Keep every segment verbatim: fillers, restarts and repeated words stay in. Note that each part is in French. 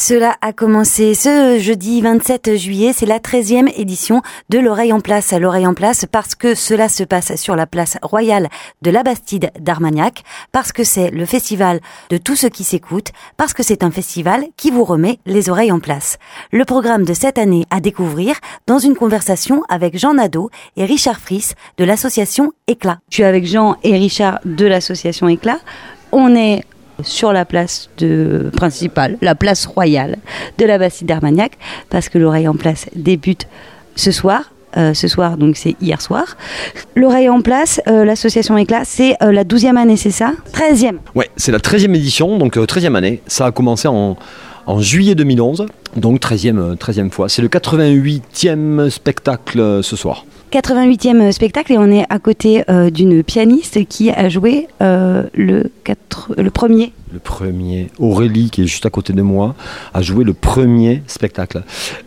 Cela a commencé ce jeudi vingt-sept juillet, c'est la treizième édition de l'Oreille en place. L'Oreille en place parce que cela se passe sur la place royale de la Bastide d'Armagnac, parce que c'est le festival de tout ce qui s'écoute, parce que c'est un festival qui vous remet les oreilles en place. Le programme de cette année à découvrir dans une conversation avec Jean Nadeau et Richard Friss de l'association Éclat. Je suis avec Jean et Richard de l'association Éclat. On est sur la place de, principale, la place royale de la Bastide d'Armagnac, parce que l'Oreille en place débute ce soir. Euh, ce soir, donc c'est hier soir. L'Oreille en place, euh, l'association Éclat, c'est euh, la douzième année, c'est ça ? treizième. Ouais, c'est la treizième édition, donc euh, treizième année. Ça a commencé en, en juillet deux mille onze, donc treizième, treizième fois. C'est le quatre-vingt-huitième spectacle euh, ce soir. quatre-vingt-huitième spectacle, et on est à côté euh, d'une pianiste qui a joué euh, le, quatre, le premier. Le premier, Aurélie, qui est juste à côté de moi, a joué le premier spectacle.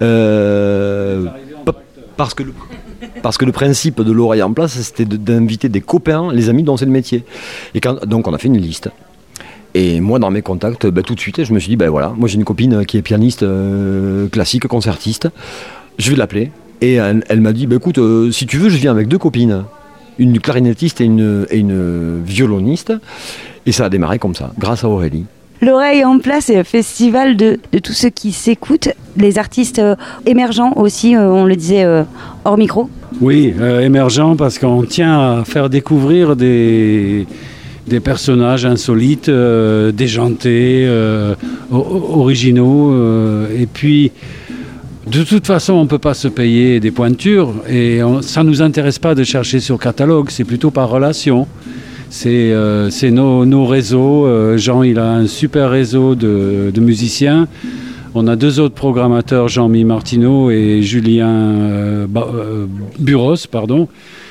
Euh, parce, que le, parce que le principe de l'Oreille en place, c'était de, d'inviter des copains, les amis dont c'est le métier. Et quand, donc on a fait une liste. Et moi, dans mes contacts, ben, tout de suite, je me suis dit, ben voilà, moi j'ai une copine qui est pianiste euh, classique, concertiste. Je vais l'appeler. Et elle, elle m'a dit, bah, écoute, euh, si tu veux, je viens avec deux copines, une clarinettiste et une, et une violoniste. Et ça a démarré comme ça, grâce à Aurélie. L'Oreille en place, c'est un festival de, de tout ce qui s'écoute, les artistes euh, émergents aussi, euh, on le disait euh, hors micro. Oui, euh, émergents parce qu'on tient à faire découvrir des, des personnages insolites, euh, déjantés, euh, originaux, euh, et puis... De toute façon, on ne peut pas se payer des pointures et on, ça ne nous intéresse pas de chercher sur catalogue, c'est plutôt par relation. C'est, euh, c'est nos, nos réseaux. Euh, Jean, il a un super réseau de, de musiciens. On a deux autres programmateurs, Jean-Mi Martineau et Julien euh, euh, Buros, pardon,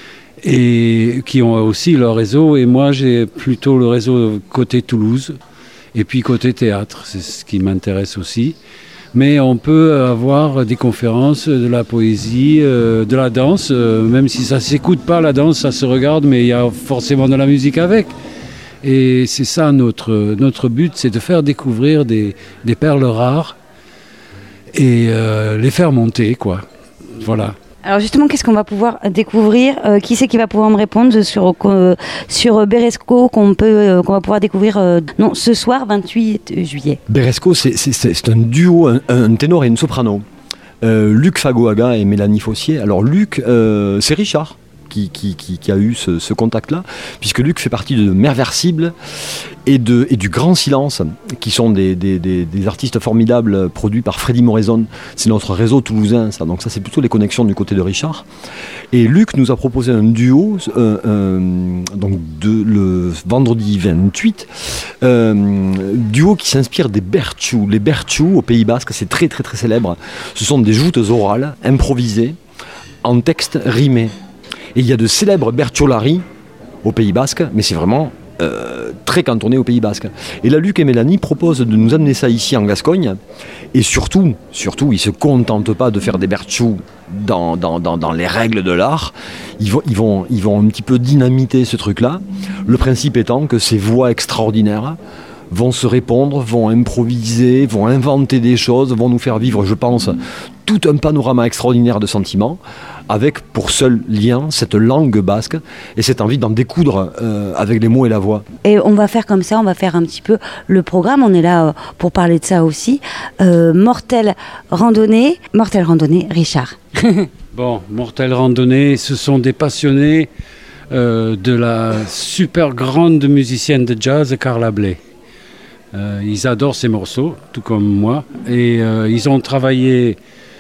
et qui ont aussi leur réseau. Et moi, j'ai plutôt le réseau côté Toulouse et puis côté théâtre, c'est ce qui m'intéresse aussi. Mais on peut avoir des conférences, de la poésie, euh, de la danse, euh, même si ça ne s'écoute pas, la danse, ça se regarde, mais il y a forcément de la musique avec. Et c'est ça notre, notre but, c'est de faire découvrir des, des perles rares et euh, les faire monter, quoi. Voilà. Alors justement, qu'est-ce qu'on va pouvoir découvrir ? euh, Qui c'est qui va pouvoir me répondre sur, euh, sur Beresco qu'on, peut, euh, qu'on va pouvoir découvrir euh, non, ce soir, vingt-huit juillet. Beresco, c'est, c'est, c'est un duo, un, un ténor et une soprano. Euh, Luc Fagoaga et Mélanie Fossier. Alors Luc, euh, c'est Richard qui, qui, qui, qui a eu ce, ce contact-là, puisque Luc fait partie de Merversible et, de, et du Grand Silence, qui sont des, des, des, des artistes formidables produits par Freddy Moraison. C'est notre réseau toulousain, ça. Donc ça, c'est plutôt les connexions du côté de Richard. Et Luc nous a proposé un duo, euh, euh, donc de, le vendredi vingt-huit, euh, duo qui s'inspire des bertchous. Les bertchous au Pays Basque, c'est très très très célèbre. Ce sont des joutes orales, improvisées, en texte rimé. Et il y a de célèbres berciolari au Pays Basque, mais c'est vraiment euh, très cantonné au Pays Basque. Et là, Luc et Mélanie proposent de nous amener ça ici en Gascogne. Et surtout, surtout, ils ne se contentent pas de faire des berceaux dans, dans, dans, dans les règles de l'art. Ils vont, ils, vont, ils vont un petit peu dynamiter ce truc-là. Le principe étant que ces voix extraordinaires vont se répondre, vont improviser, vont inventer des choses, vont nous faire vivre, je pense, tout un panorama extraordinaire de sentiments, avec pour seul lien cette langue basque et cette envie d'en découdre euh, avec les mots et la voix. Et on va faire comme ça, on va faire un petit peu le programme, on est là euh, pour parler de ça aussi. Euh, Mortel Randonnée, Mortel Randonnée, Richard. Bon, Mortel Randonnée, ce sont des passionnés euh, de la super grande musicienne de jazz, Carla Bley. Euh, ils adorent ces morceaux, tout comme moi, et euh, ils ont travaillé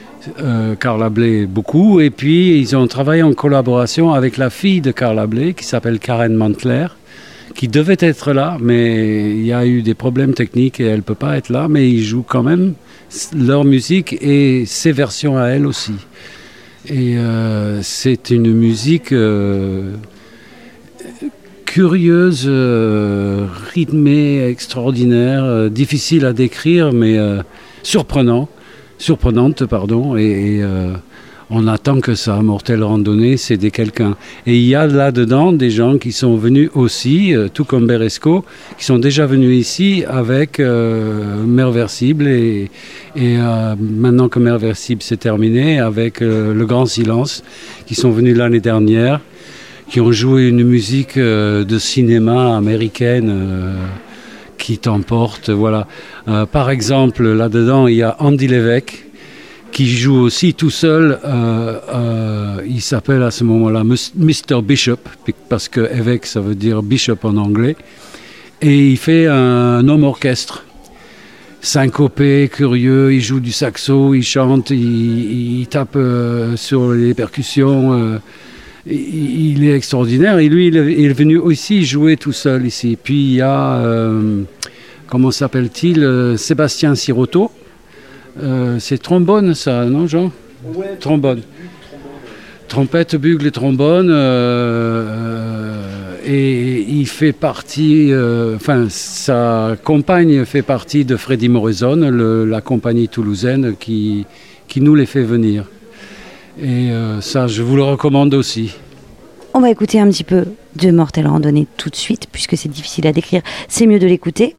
euh, Carla Bley beaucoup, et puis ils ont travaillé en collaboration avec la fille de Carla Bley, qui s'appelle Karen Mantler, qui devait être là, mais il y a eu des problèmes techniques et elle ne peut pas être là, mais ils jouent quand même leur musique et ses versions à elle aussi. Et euh, c'est une musique... Euh, curieuse, euh, rythmée, extraordinaire, euh, difficile à décrire, mais euh, surprenant, surprenante, pardon. Et, et euh, on attend que ça. Mortel Randonnée, c'est des quelqu'un. Et il y a là-dedans des gens qui sont venus aussi, euh, tout comme Beresco, qui sont déjà venus ici avec euh, Mer Versible et, et euh, maintenant que Mer Versible c'est terminé, avec euh, Le Grand Silence, qui sont venus l'année dernière, qui ont joué une musique euh, de cinéma américaine euh, qui t'emporte. Voilà. Euh, par exemple, là-dedans, il y a Andy Lévesque, qui joue aussi tout seul. Euh, euh, il s'appelle à ce moment-là mister Bishop, parce que évêque, ça veut dire bishop en anglais. Et il fait un homme orchestre. Syncopé, curieux, il joue du saxo, il chante, il, il tape euh, sur les percussions. Euh, il, il est extraordinaire. Et lui, il est, il est venu aussi jouer tout seul ici. Puis il y a, euh, comment s'appelle-t-il, euh, Sébastien Sirotto. Euh, c'est trombone, ça, non, Jean ? Ouais, trombone. Trompette, bugle et trombone. Euh, euh, et il fait partie, euh, enfin, sa compagne fait partie de Freddy Morrison, le, la compagnie toulousaine qui, qui nous les fait venir. Et euh, ça, je vous le recommande aussi. On va écouter un petit peu de Mortel Randonnée tout de suite, puisque c'est difficile à décrire, c'est mieux de l'écouter.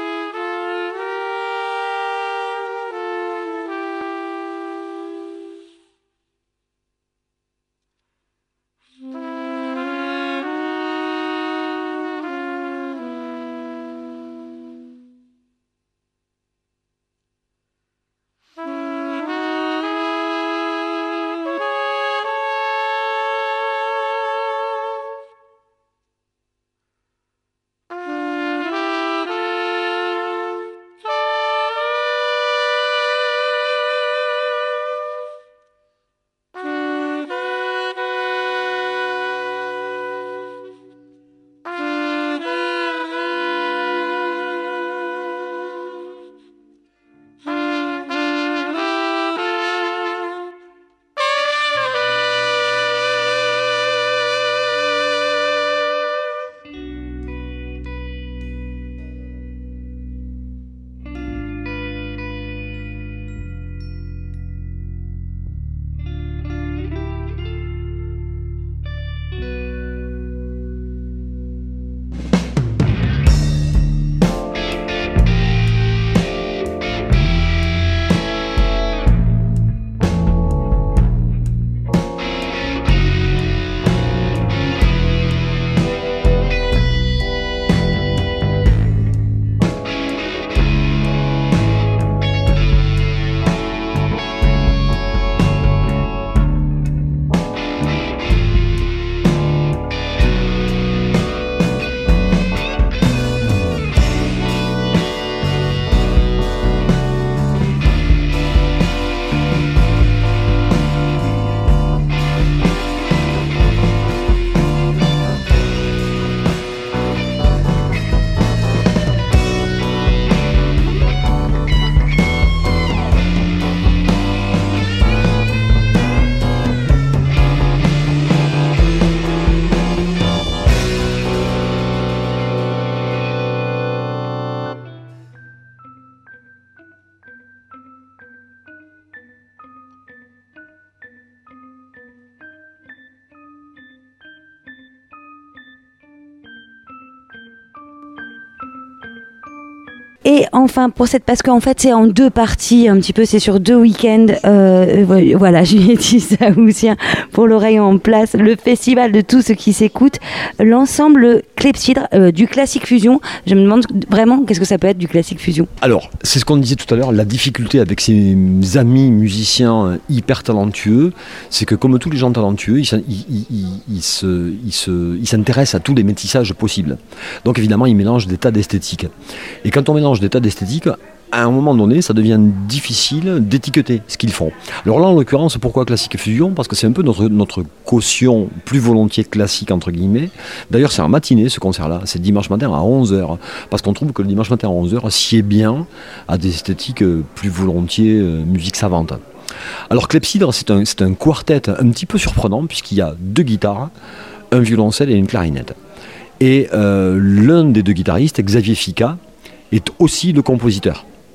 Et enfin, pour cette, parce qu'en fait, c'est en deux parties, un petit peu, c'est sur deux week-ends. Euh, voilà, Juliette Saoussien, pour l'oreille en place, le festival de tout ce qui s'écoute, l'ensemble Clepsydre euh, du classique fusion. Je me demande vraiment, qu'est-ce que ça peut être du classique fusion ? Alors, c'est ce qu'on disait tout à l'heure, la difficulté avec ces amis musiciens hyper talentueux, c'est que comme tous les gens talentueux, ils, ils, ils, ils, se, ils, se, ils s'intéressent à tous les métissages possibles. Donc évidemment, ils mélangent des tas d'esthétiques. Et quand on mélange des tas d'esthétiques, à un moment donné, ça devient difficile d'étiqueter ce qu'ils font. Alors là, en l'occurrence, pourquoi classique fusion ? Parce que c'est un peu notre, notre caution plus volontiers classique, entre guillemets. D'ailleurs, c'est en matinée, ce concert-là. C'est dimanche matin à onze heures. Parce qu'on trouve que le dimanche matin à onze heures sied bien à des esthétiques plus volontiers euh, musique savante. Alors, Clepsydre, c'est un, c'est un quartet un petit peu surprenant, puisqu'il y a deux guitares, un violoncelle et une clarinette. Et euh, l'un des deux guitaristes, Xavier Fica, est aussi le compositeur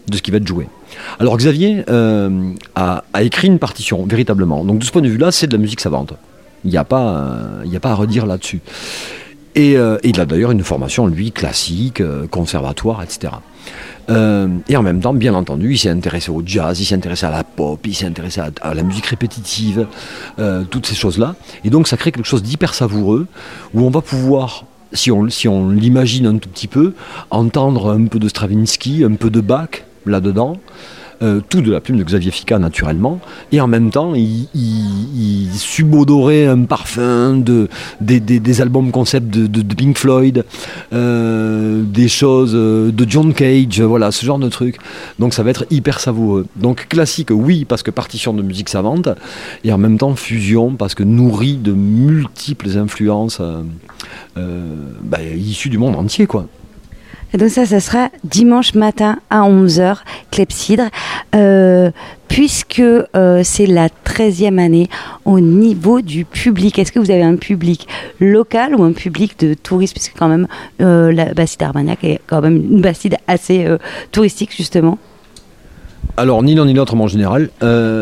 de ce qui va être joué. Alors Xavier euh, a, a écrit une partition, véritablement. Donc de ce point de vue-là, c'est de la musique savante. Il n'y a pas, euh, il n'y a pas à redire là-dessus. Et, euh, et il a d'ailleurs une formation, lui, classique, euh, conservatoire, et cetera. Euh, et en même temps, bien entendu, il s'est intéressé au jazz, il s'est intéressé à la pop, il s'est intéressé à, à la musique répétitive, euh, toutes ces choses-là. Et donc ça crée quelque chose d'hyper savoureux, où on va pouvoir, si on, si on l'imagine un tout petit peu, entendre un peu de Stravinsky, un peu de Bach là-dedans, euh, tout de la plume de Xavier Ficat naturellement, et en même temps il, il, il subodorait un parfum de, des, des, des albums concept de, de, de Pink Floyd, euh, des choses de John Cage, voilà, ce genre de trucs. Donc ça va être hyper savoureux. Donc classique, oui, parce que partition de musique savante, et en même temps fusion, parce que nourri de multiples influences euh, euh, bah, issues du monde entier, quoi. Et donc ça, ça sera dimanche matin à onze heures, Clepsydre, euh, puisque euh, c'est la treizième année au niveau du public. Est-ce que vous avez un public local ou un public de touristes, puisque quand même euh, la Bastide d'Armagnac est quand même une Bastide assez euh, touristique, justement? Alors, ni l'un ni l'autre, mais en général,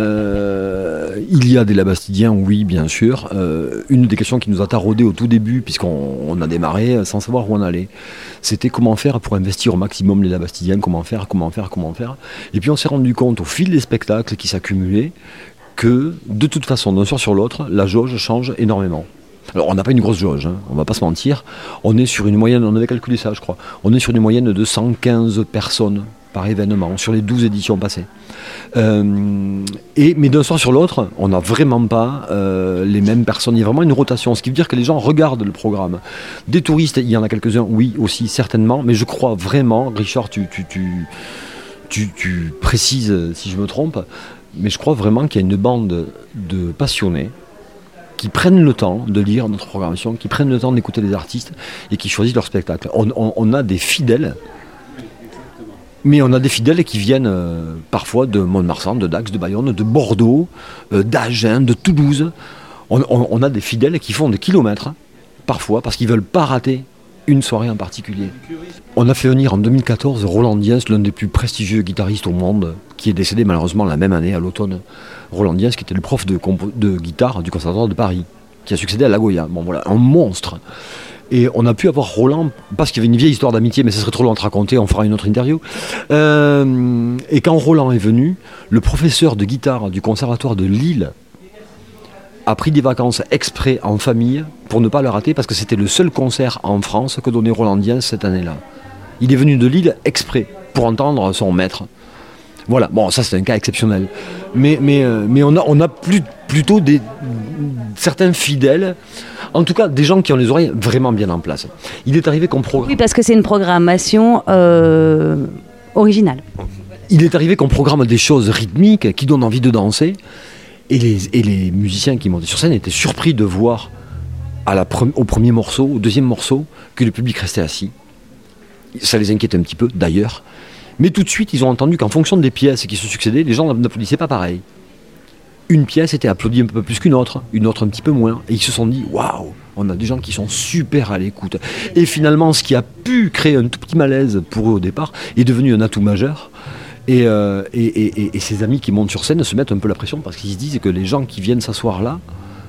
euh, il y a des Labastidiens, oui, bien sûr. Euh, une des questions qui nous a taraudé au tout début, puisqu'on on a démarré sans savoir où on allait, c'était comment faire pour investir au maximum les Labastidiens, comment faire, comment faire, comment faire. Et puis on s'est rendu compte, au fil des spectacles qui s'accumulaient, que de toute façon, d'un soir sur l'autre, la jauge change énormément. Alors on n'a pas une grosse jauge, hein, on va pas se mentir. On est sur une moyenne, on avait calculé ça je crois, on est sur une moyenne de cent quinze personnes par événement, sur les douze éditions passées. Euh, et, mais d'un soir sur l'autre, on n'a vraiment pas euh, les mêmes personnes. Il y a vraiment une rotation, ce qui veut dire que les gens regardent le programme. Des touristes, il y en a quelques-uns, oui, aussi, certainement, mais je crois vraiment, Richard, tu, tu, tu, tu, tu précises si je me trompe, mais je crois vraiment qu'il y a une bande de passionnés qui prennent le temps de lire notre programmation, qui prennent le temps d'écouter les artistes et qui choisissent leur spectacle. On, on, on a des fidèles. Mais on a des fidèles qui viennent euh, parfois de Mont-de-Marsan, de Dax, de Bayonne, de Bordeaux, euh, d'Agen, de Toulouse. On, on, on a des fidèles qui font des kilomètres, parfois, parce qu'ils ne veulent pas rater une soirée en particulier. On a fait venir en deux mille quatorze Roland Diens, l'un des plus prestigieux guitaristes au monde, qui est décédé malheureusement la même année, à l'automne. Roland Diens, qui était le prof de, compo- de guitare du Conservatoire de Paris, qui a succédé à La Goya. Bon voilà, un monstre. Et on a pu avoir Roland, parce qu'il y avait une vieille histoire d'amitié, mais ce serait trop long à te raconter, on fera une autre interview. Euh, et quand Roland est venu, le professeur de guitare du Conservatoire de Lille a pris des vacances exprès en famille pour ne pas le rater, parce que c'était le seul concert en France que donnait Roland Diens cette année-là. Il est venu de Lille exprès pour entendre son maître. Voilà, bon, ça c'est un cas exceptionnel. Mais, mais, euh, mais on a, on a plus, plutôt des, certains fidèles, en tout cas des gens qui ont les oreilles vraiment bien en place. Il est arrivé qu'on programme... Oui, parce que c'est une programmation euh, originale. Il est arrivé qu'on programme des choses rythmiques qui donnent envie de danser, et les, et les musiciens qui montaient sur scène étaient surpris de voir à la pre- au premier morceau, au deuxième morceau, que le public restait assis. Ça les inquiétait un petit peu, d'ailleurs. Mais tout de suite, ils ont entendu qu'en fonction des pièces qui se succédaient, les gens n'applaudissaient pas pareil. Une pièce était applaudie un peu plus qu'une autre, une autre un petit peu moins. Et ils se sont dit, waouh, on a des gens qui sont super à l'écoute. Et finalement, ce qui a pu créer un tout petit malaise pour eux au départ est devenu un atout majeur. Et, euh, et, et, et ces amis qui montent sur scène se mettent un peu la pression parce qu'ils se disent que les gens qui viennent s'asseoir là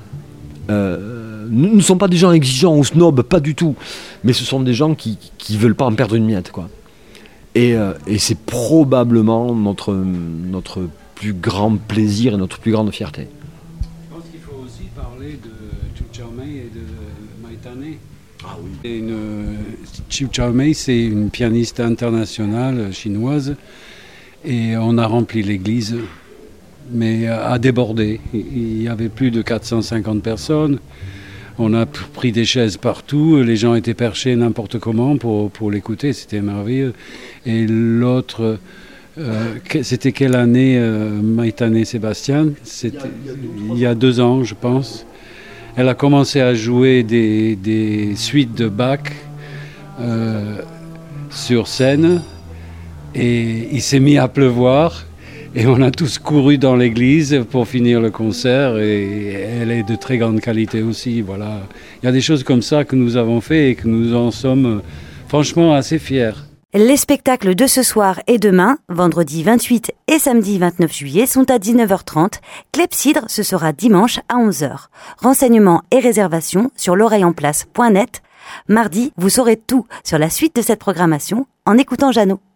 euh, ne sont pas des gens exigeants ou snobs, pas du tout. Mais ce sont des gens qui ne veulent pas en perdre une miette, quoi. Et, euh, et c'est probablement notre, notre plus grand plaisir et notre plus grande fierté. Je pense qu'il faut aussi parler de Chu Chaomei et de Maitane. Ah oui. Et une, Chu Chaomei, c'est une pianiste internationale chinoise et on a rempli l'église, mais à déborder. Il y avait plus de quatre cent cinquante personnes. On a pris des chaises partout, les gens étaient perchés n'importe comment pour, pour l'écouter, c'était merveilleux. Et l'autre, euh, c'était quelle année, euh, Maitane Sébastien? C'était il y a deux ans, je pense. Elle a commencé à jouer des, des suites de Bach euh, sur scène et il s'est mis à pleuvoir. Et on a tous couru dans l'église pour finir le concert et elle est de très grande qualité aussi. Voilà. Il y a des choses comme ça que nous avons fait et que nous en sommes franchement assez fiers. Les spectacles de ce soir et demain, vendredi vingt-huit et samedi vingt-neuf juillet, sont à dix-neuf heures trente. Clepsydre, ce sera dimanche à onze heures. Renseignements et réservations sur l'oreille en place point net. Mardi, vous saurez tout sur la suite de cette programmation en écoutant Jeannot.